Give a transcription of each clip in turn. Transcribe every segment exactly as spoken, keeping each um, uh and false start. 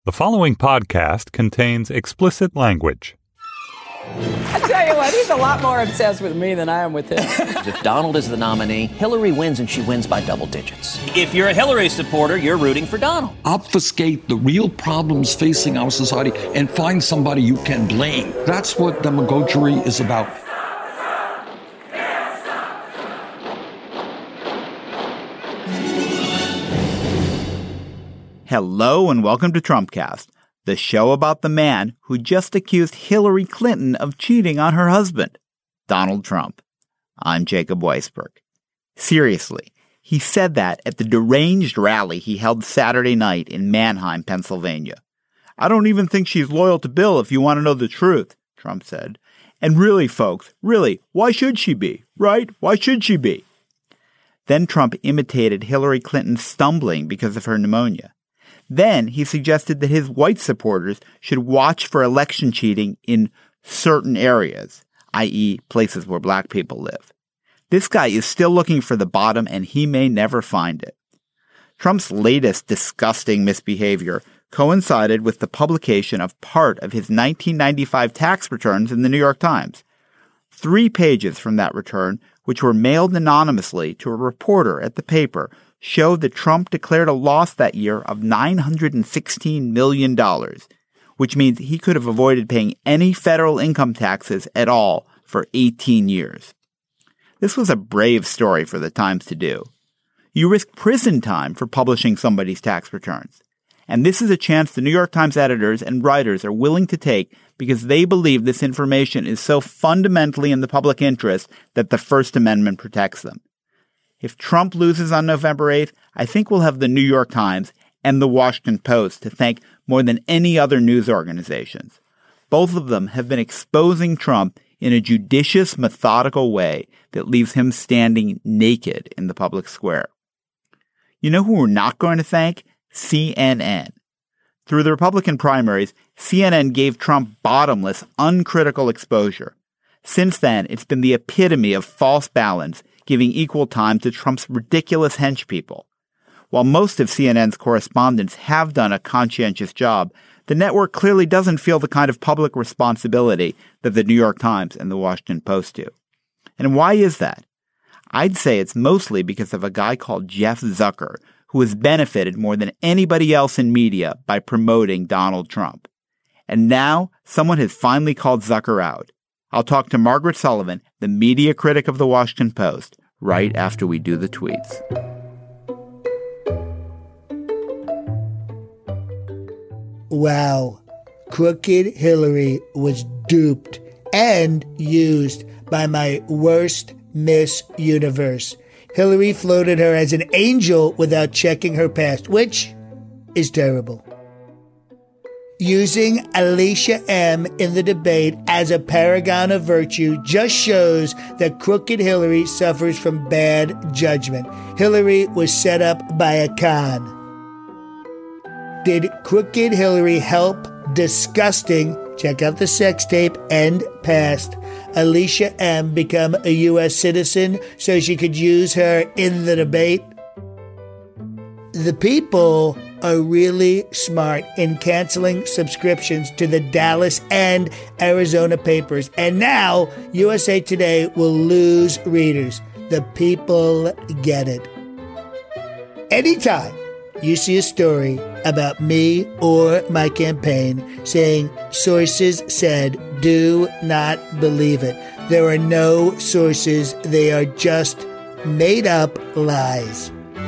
The following podcast contains explicit language. I tell you what, he's a lot more obsessed with me than I am with him. If Donald is the nominee, Hillary wins, and she wins by double digits. If you're a Hillary supporter, you're rooting for Donald. Obfuscate the real problems facing our society and find somebody you can blame. That's what demagoguery is about. Hello and welcome to Trumpcast, the show about the man who just accused Hillary Clinton of cheating on her husband, Donald Trump. I'm Jacob Weisberg. Seriously, he said that at the deranged rally he held Saturday night in Mannheim, Pennsylvania. I don't even think she's loyal to Bill if you want to know the truth, Trump said. And really, folks, really, why should she be, right? Why should she be? Then Trump imitated Hillary Clinton stumbling because of her pneumonia. Then he suggested that his white supporters should watch for election cheating in certain areas, that is places where black people live. This guy is still looking for the bottom and he may never find it. Trump's latest disgusting misbehavior coincided with the publication of part of his nineteen ninety-five tax returns in the New York Times. Three pages from that return, which were mailed anonymously to a reporter at the paper, showed that Trump declared a loss that year of nine hundred sixteen million dollars, which means he could have avoided paying any federal income taxes at all for eighteen years. This was a brave story for the Times to do. You risk prison time for publishing somebody's tax returns. And this is a chance the New York Times editors and writers are willing to take because they believe this information is so fundamentally in the public interest that the First Amendment protects them. If Trump loses on November eighth, I think we'll have the New York Times and the Washington Post to thank more than any other news organizations. Both of them have been exposing Trump in a judicious, methodical way that leaves him standing naked in the public square. You know who we're not going to thank? C N N. Through the Republican primaries, C N N gave Trump bottomless, uncritical exposure. Since then, it's been the epitome of false balance, giving equal time to Trump's ridiculous henchpeople. While most of C N N's correspondents have done a conscientious job, the network clearly doesn't feel the kind of public responsibility that the New York Times and the Washington Post do. And why is that? I'd say it's mostly because of a guy called Jeff Zucker, who has benefited more than anybody else in media by promoting Donald Trump. And now, someone has finally called Zucker out. I'll talk to Margaret Sullivan, the media critic of the Washington Post, right after we do the tweets. Wow. Crooked Hillary was duped and used by my worst Miss Universe. Hillary floated her as an angel without checking her past, which is terrible. Using Alicia M. in the debate as a paragon of virtue just shows that Crooked Hillary suffers from bad judgment. Hillary was set up by a con. Did Crooked Hillary help disgusting, check out the sex tape, and past, Alicia M. become a U S citizen so she could use her in the debate? The people are really smart in canceling subscriptions to the Dallas and Arizona papers. And now U S A Today will lose readers. The people get it. Anytime you see a story about me or my campaign saying sources said, do not believe it. There are no sources. They are just made up lies.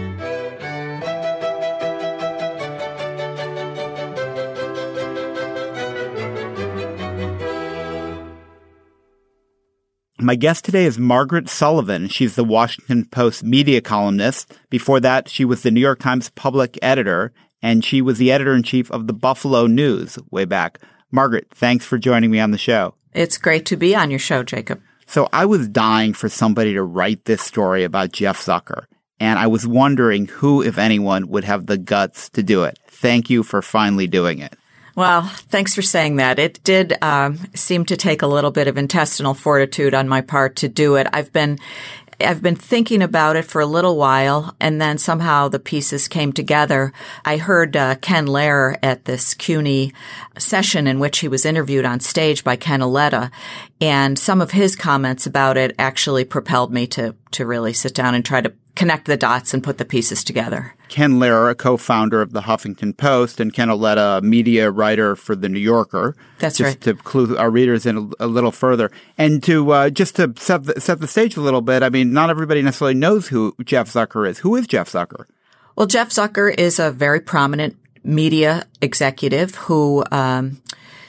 My guest today is Margaret Sullivan. She's the Washington Post media columnist. Before that, she was the New York Times public editor, and she was the editor-in-chief of the Buffalo News way back. Margaret, thanks for joining me on the show. It's great to be on your show, Jacob. So I was dying for somebody to write this story about Jeff Zucker, and I was wondering who, if anyone, would have the guts to do it. Thank you for finally doing it. Well, thanks for saying that. It did um, seem to take a little bit of intestinal fortitude on my part to do it. I've been I've been thinking about it for a little while, and then somehow the pieces came together. I heard uh, Ken Lehrer at this C U N Y session in which he was interviewed on stage by Ken Auletta, and some of his comments about it actually propelled me to, to really sit down and try to connect the dots and put the pieces together. Ken Lehrer, a co-founder of the Huffington Post, and Ken Auletta, a media writer for The New Yorker. That's just right. to clue our readers in a, a little further. And to uh, just to set the, set the stage a little bit, I mean, not everybody necessarily knows who Jeff Zucker is. Who is Jeff Zucker? Well, Jeff Zucker is a very prominent media executive who um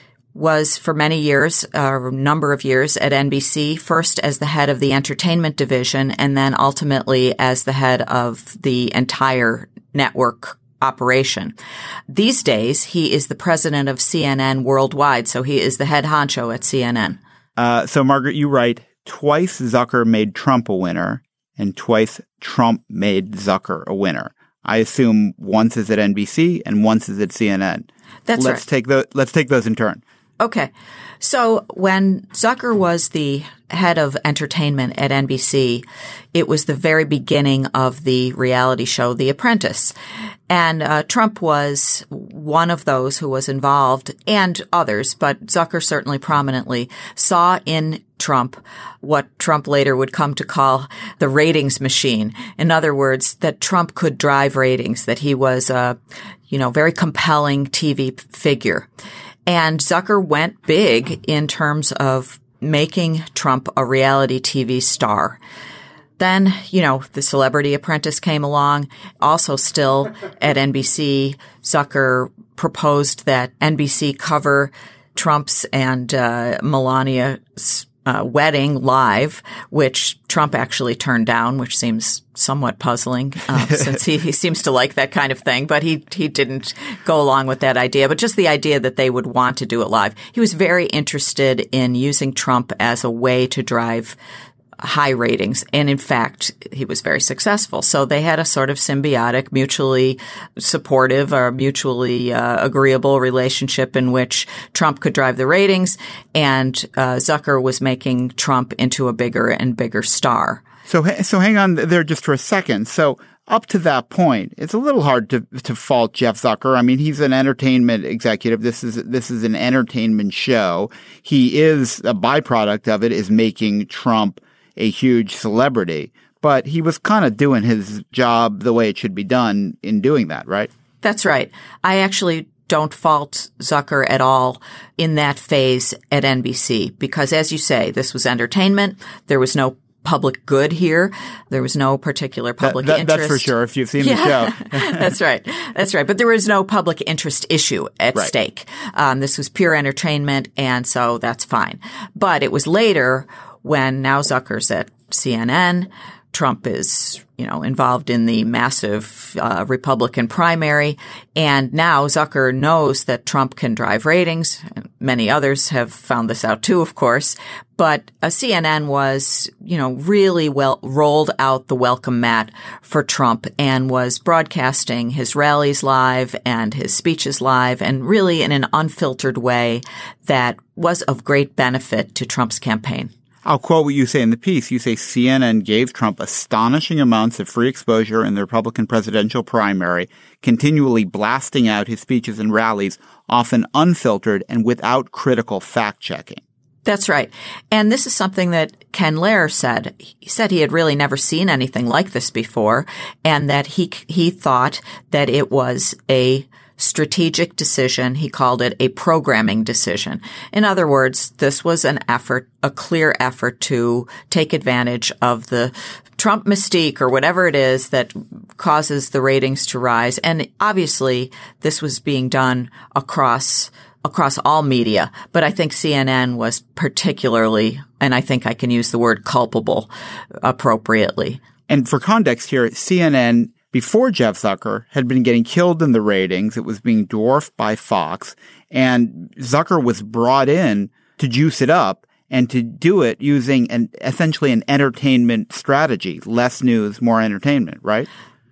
was for many years, a uh, number of years at N B C, first as the head of the entertainment division and then ultimately as the head of the entire network operation. These days, he is the president of C N N worldwide, so he is the head honcho at C N N. Uh, so, Margaret, you write, twice Zucker made Trump a winner and twice Trump made Zucker a winner. I assume once is at N B C and once is at C N N. That's let's right. Take the, let's take those in turn. Okay. So when Zucker was the head of entertainment at N B C, it was the very beginning of the reality show The Apprentice. And uh, Trump was one of those who was involved, and others, but Zucker certainly prominently saw in Trump what Trump later would come to call the ratings machine. In other words, that Trump could drive ratings, that he was a, you know, very compelling T V figure. And Zucker went big in terms of making Trump a reality T V star. Then, you know, The Celebrity Apprentice came along. Also still at N B C, Zucker proposed that N B C cover Trump's and uh, Melania's uh, wedding live, which Trump actually turned down, which seems somewhat puzzling uh, since he, he seems to like that kind of thing. But he he didn't go along with that idea. But just the idea that they would want to do it live. He was very interested in using Trump as a way to drive high ratings. And in fact, he was very successful. So they had a sort of symbiotic, mutually supportive or mutually uh, agreeable relationship in which Trump could drive the ratings and uh, Zucker was making Trump into a bigger and bigger star. So, so hang on there just for a second. So up to that point, it's a little hard to to fault Jeff Zucker. I mean, he's an entertainment executive. This is this is an entertainment show. He is a byproduct of it is making Trump a huge celebrity, but he was kind of doing his job the way it should be done in doing that, right? That's right. I actually don't fault Zucker at all in that phase at N B C because, as you say, this was entertainment. There was no public good here. There was no particular public that, that, interest. That's for sure, if you've seen yeah. the show. That's right. That's right. But there was no public interest issue at right. stake. Um, this was pure entertainment, and so that's fine. But it was later when now Zucker's at C N N, Trump is, you know, involved in the massive uh, Republican primary, and now Zucker knows that Trump can drive ratings. Many others have found this out too, of course. But uh, C N N was, you know, really well rolled out the welcome mat for Trump and was broadcasting his rallies live and his speeches live and really in an unfiltered way that was of great benefit to Trump's campaign. I'll quote what you say in the piece. You say C N N gave Trump astonishing amounts of free exposure in the Republican presidential primary, continually blasting out his speeches and rallies, often unfiltered and without critical fact-checking. That's right. And this is something that Ken Lehrer said. He said he had really never seen anything like this before, and that he he thought that it was a strategic decision. He called it a programming decision. In other words, this was an effort, a clear effort to take advantage of the Trump mystique or whatever it is that causes the ratings to rise. And obviously, this was being done across across all media. But I think C N N was particularly, and I think I can use the word culpable appropriately. And for context here, C N N before Jeff Zucker had been getting killed in the ratings. It was being dwarfed by Fox, and Zucker was brought in to juice it up and to do it using an essentially an entertainment strategy, less news, more entertainment, right?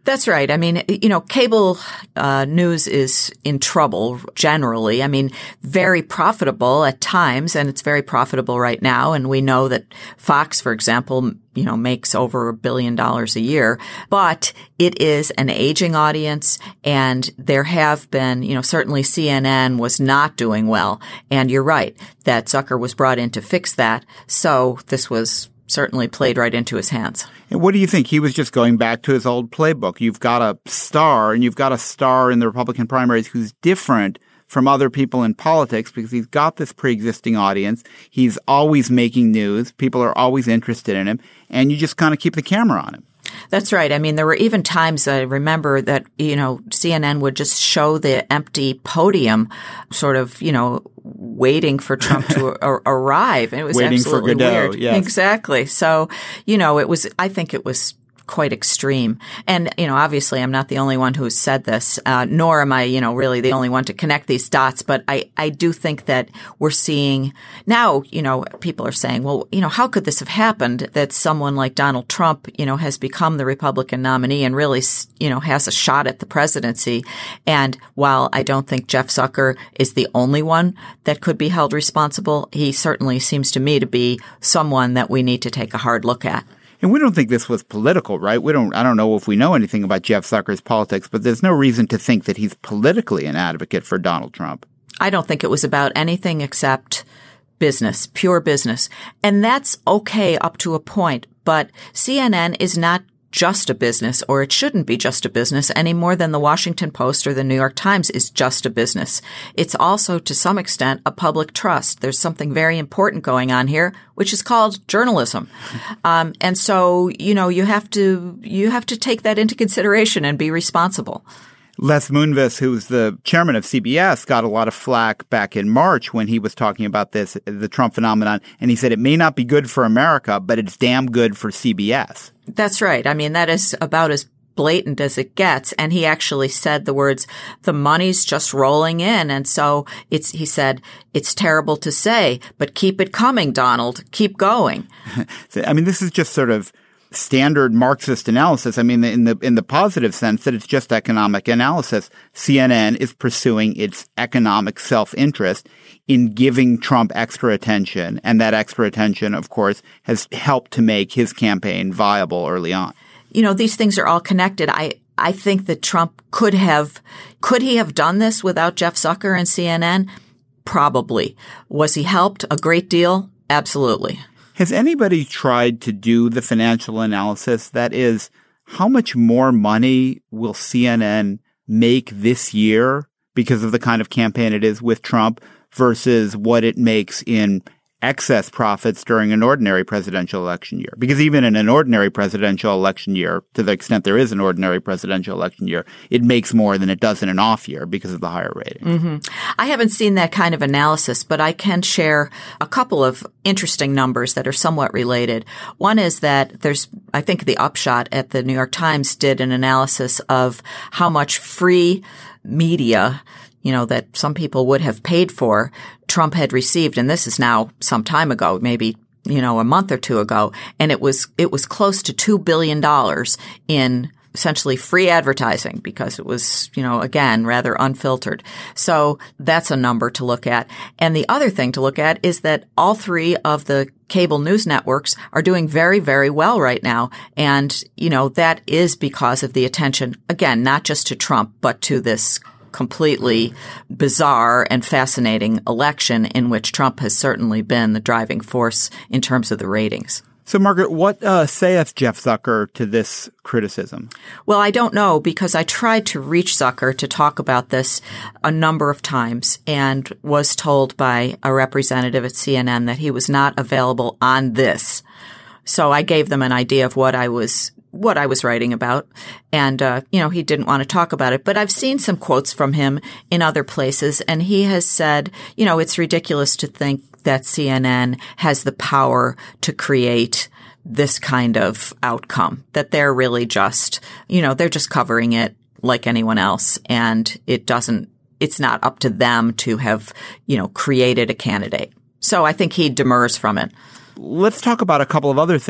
That's right. I mean, you know, cable uh, news is in trouble generally. I mean, very profitable at times, and it's very profitable right now. And we know that Fox, for example, you know, makes over a billion dollars a year. But it is an aging audience, and there have been, you know, certainly C N N was not doing well. And you're right that Zucker was brought in to fix that. So this was certainly played right into his hands. And what do you think? He was just going back to his old playbook. You've got a star, and you've got a star in the Republican primaries who's different from other people in politics because he's got this pre-existing audience. He's always making news. People are always interested in him, and you just kind of keep the camera on him. That's right. I mean, there were even times I remember that, you know, C N N would just show the empty podium sort of, you know, waiting for Trump to a- arrive. And it was waiting absolutely for Godot, weird. Yes. Exactly. So, you know, it was, I think it was quite extreme. And, you know, obviously I'm not the only one who's said this, uh, nor am I, you know, really the only one to connect these dots. But I, I do think that we're seeing now, you know, people are saying, well, you know, how could this have happened that someone like Donald Trump, you know, has become the Republican nominee and really, you know, has a shot at the presidency. And while I don't think Jeff Zucker is the only one that could be held responsible, he certainly seems to me to be someone that we need to take a hard look at. And we don't think this was political, right? We don't, I don't know if we know anything about Jeff Zucker's politics, but there's no reason to think that he's politically an advocate for Donald Trump. I don't think it was about anything except business, pure business. And that's okay up to a point. But C N N is not just a business, or it shouldn't be just a business any more than the Washington Post or the New York Times is just a business. It's also, to some extent, a public trust. There's something very important going on here, which is called journalism. Um, and so, you know, you have to, you have to take that into consideration and be responsible. Les Moonves, who's the chairman of C B S, got a lot of flack back in March when he was talking about this, the Trump phenomenon. And he said it may not be good for America, but it's damn good for C B S. That's right. I mean, that is about as blatant as it gets. And he actually said the words, the money's just rolling in. And so it's, he said, it's terrible to say, but keep it coming, Donald. Keep going. I mean, this is just sort of standard Marxist analysis. I mean, in the in the positive sense that it's just economic analysis. C N N is pursuing its economic self-interest in giving Trump extra attention. And that extra attention, of course, has helped to make his campaign viable early on. You know, these things are all connected. I, I think that Trump could have – could he have done this without Jeff Zucker and C N N? Probably. Was he helped a great deal? Absolutely. Has anybody tried to do the financial analysis? That is, how much more money will C N N make this year because of the kind of campaign it is with Trump versus what it makes in excess profits during an ordinary presidential election year? Because even in an ordinary presidential election year, to the extent there is an ordinary presidential election year, it makes more than it does in an off year because of the higher rating. Mm-hmm. I haven't seen that kind of analysis, but I can share a couple of interesting numbers that are somewhat related. One is that there's, I think the Upshot at the New York Times did an analysis of how much free media, you know, that some people would have paid for, Trump had received. And this is now some time ago, maybe, you know, a month or two ago. And it was, it was close to two billion dollars in essentially free advertising because it was, you know, again, rather unfiltered. So that's a number to look at. And the other thing to look at is that all three of the cable news networks are doing very, very well right now. And, you know, that is because of the attention, again, not just to Trump, but to this completely bizarre and fascinating election in which Trump has certainly been the driving force in terms of the ratings. So, Margaret, what uh, saith Jeff Zucker to this criticism? Well, I don't know because I tried to reach Zucker to talk about this a number of times and was told by a representative at C N N that he was not available on this. So I gave them an idea of what I was what I was writing about. And, uh, you know, he didn't want to talk about it. But I've seen some quotes from him in other places. And he has said, you know, it's ridiculous to think that C N N has the power to create this kind of outcome, that they're really just, you know, they're just covering it like anyone else. And it doesn't, it's not up to them to have, you know, created a candidate. So I think he demurs from it. Let's talk about a couple of other things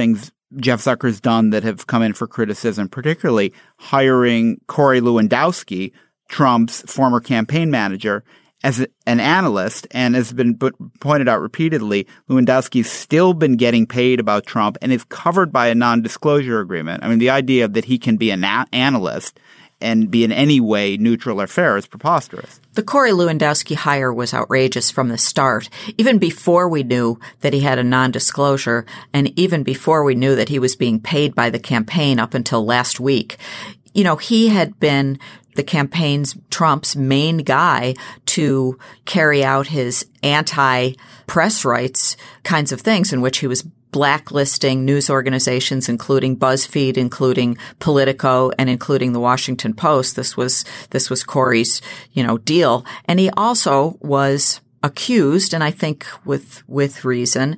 Jeff Zucker's done that have come in for criticism, particularly hiring Corey Lewandowski, Trump's former campaign manager, as an analyst. And has been pointed out repeatedly, Lewandowski's still been getting paid about Trump and is covered by a non-disclosure agreement. I mean, the idea that he can be an a- analyst and be in any way neutral or fair is preposterous. The Corey Lewandowski hire was outrageous from the start, even before we knew that he had a non-disclosure and even before we knew that he was being paid by the campaign up until last week. You know, he had been the campaign's, Trump's main guy to carry out his anti-press rights kinds of things in which he was blacklisting news organizations, including BuzzFeed, including Politico, and including the Washington Post. This was, this was Corey's, you know, deal. And he also was accused, and I think with, with reason,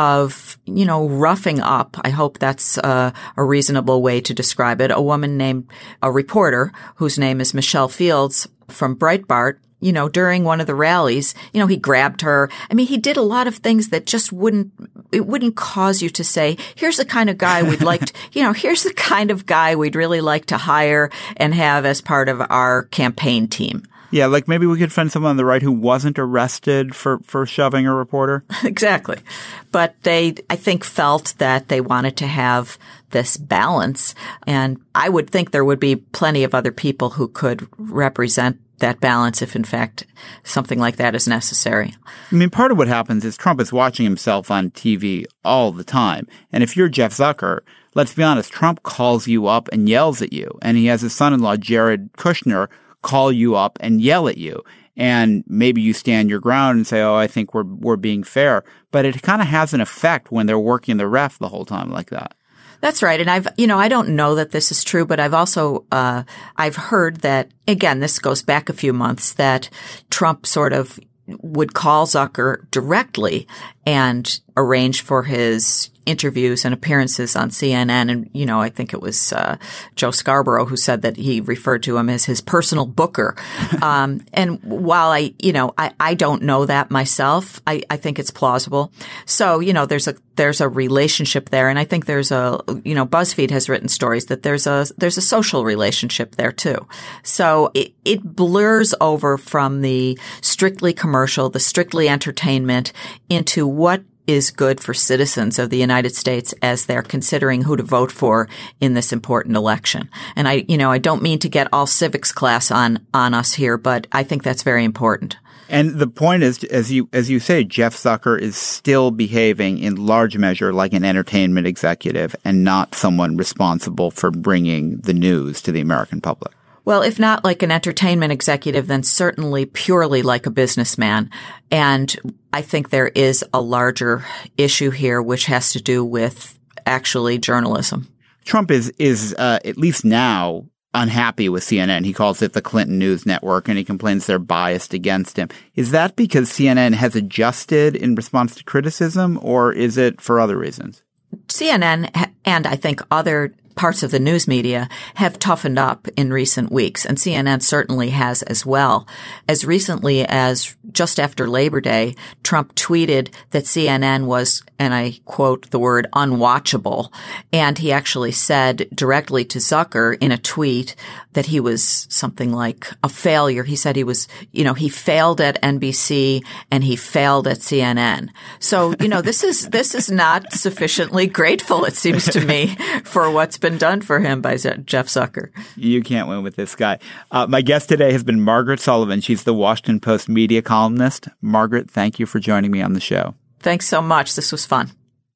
of, you know, roughing up. I hope that's uh, a reasonable way to describe it. A woman named, a reporter whose name is Michelle Fields from Breitbart. You know, during one of the rallies, you know, he grabbed her. I mean, he did a lot of things that just wouldn't, it wouldn't cause you to say, here's the kind of guy we'd like to, you know, here's the kind of guy we'd really like to hire and have as part of our campaign team. Yeah, like maybe we could find someone on the right who wasn't arrested for, for shoving a reporter. Exactly. But they, I think, felt that they wanted to have this balance. And I would think there would be plenty of other people who could represent that balance if, in fact, something like that is necessary. I mean, part of what happens is Trump is watching himself on T V all the time. And if you're Jeff Zucker, let's be honest, Trump calls you up and yells at you. And he has his son-in-law, Jared Kushner, call you up and yell at you. And maybe you stand your ground and say, oh, I think we're we're being fair. But it kind of has an effect when they're working the ref the whole time like that. That's right. And I've, you know, I don't know that this is true, but I've also, uh, I've heard that, again, this goes back a few months, that Trump sort of would call Zucker directly and arrange for his interviews and appearances on C N N. And, you know, I think it was uh, Joe Scarborough who said that he referred to him as his personal booker. Um, and while I, you know, I, I don't know that myself, I, I think it's plausible. So, you know, there's a, there's a relationship there. And I think there's a, you know, BuzzFeed has written stories that there's a, there's a social relationship there too. So it, it blurs over from the strictly commercial, the strictly entertainment into what is good for citizens of the United States as they're considering who to vote for in this important election. And I, you know, I don't mean to get all civics class on, on us here, but I think that's very important. And the point is, as you, as you say, Jeff Zucker is still behaving in large measure like an entertainment executive and not someone responsible for bringing the news to the American public. Well, if not like an entertainment executive, then certainly purely like a businessman. And I think there is a larger issue here, which has to do with actually journalism. Trump is, is uh, at least now unhappy with C N N. He calls it the Clinton News Network, and he complains they're biased against him. Is that because C N N has adjusted in response to criticism, or is it for other reasons? C N N and I think other parts of the news media have toughened up in recent weeks, and C N N certainly has as well. As recently as just after Labor Day, Trump tweeted that C N N was, and I quote the word, unwatchable. And he actually said directly to Zucker in a tweet that he was something like a failure. He said he was, you know, he failed at N B C and he failed at C N N. So, you know, this is, this is not sufficiently grateful, it seems to me, for what's been done for him by Jeff Zucker. You can't win with this guy. Uh, my guest today has been Margaret Sullivan. She's the Washington Post media columnist. Margaret, thank you for joining me on the show. Thanks so much. This was fun.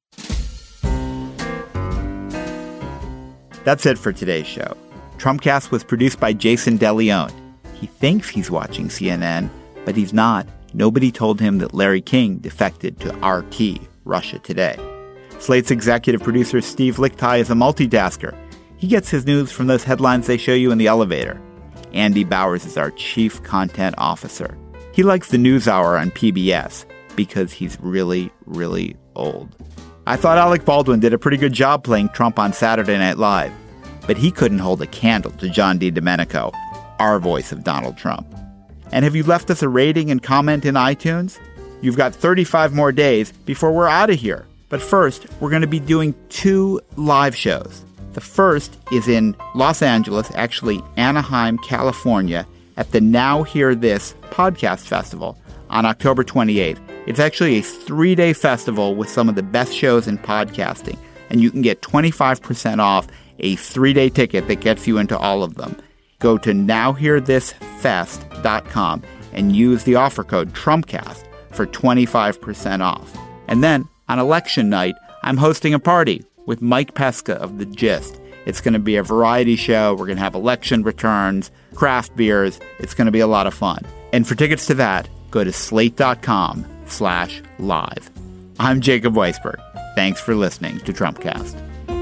That's it for today's show. Trumpcast was produced by Jason DeLeon. He thinks he's watching C N N, but he's not. Nobody told him that Larry King defected to R T, Russia Today. Slate's executive producer Steve Lickteig is a multitasker. He gets his news from those headlines they show you in the elevator. Andy Bowers is our chief content officer. He likes the NewsHour on P B S because he's really, really old. I thought Alec Baldwin did a pretty good job playing Trump on Saturday Night Live, but he couldn't hold a candle to John DiDomenico, our voice of Donald Trump. And have you left us a rating and comment in iTunes? You've got thirty-five more days before we're out of here. But first, we're going to be doing two live shows. The first is in Los Angeles, actually Anaheim, California, at the Now Hear This Podcast Festival on October twenty-eighth. It's actually a three-day festival with some of the best shows in podcasting, and you can get twenty-five percent off a three-day ticket that gets you into all of them. Go to now hear this fest dot com and use the offer code TrumpCast for twenty-five percent off. And then, on election night, I'm hosting a party with Mike Pesca of The Gist. It's going to be a variety show. We're going to have election returns, craft beers. It's going to be a lot of fun. And for tickets to that, go to slate.com slash live. I'm Jacob Weisberg. Thanks for listening to Trumpcast.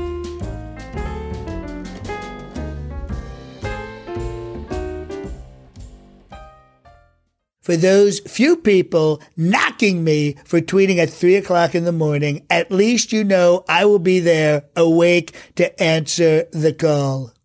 For those few people knocking me for tweeting at three o'clock in the morning, at least you know I will be there awake to answer the call.